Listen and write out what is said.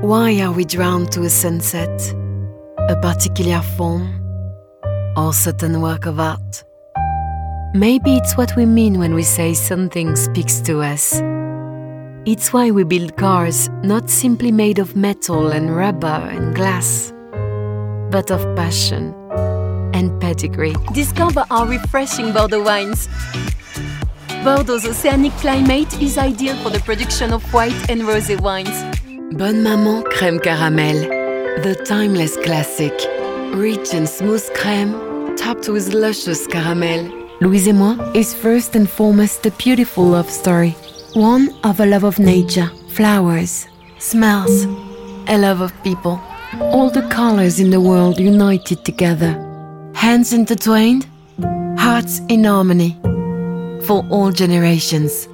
Why are we drawn to a sunset, a particular form, or certain work of art? Maybe it's what we mean when we say something speaks to us. It's why we build cars not simply made of metal and rubber and glass, but of passion and pedigree. Discover our refreshing Bordeaux wines. Bordeaux's oceanic climate is ideal for the production of white and rosé wines. Bonne Maman Crème Caramel, the timeless classic. Rich and smooth crème, topped with luscious caramel. Louise et Moi is first and foremost a beautiful love story. One of a love of nature, flowers, smells, a love of people. All the colors in the world united together. Hands intertwined, hearts in harmony. For all generations.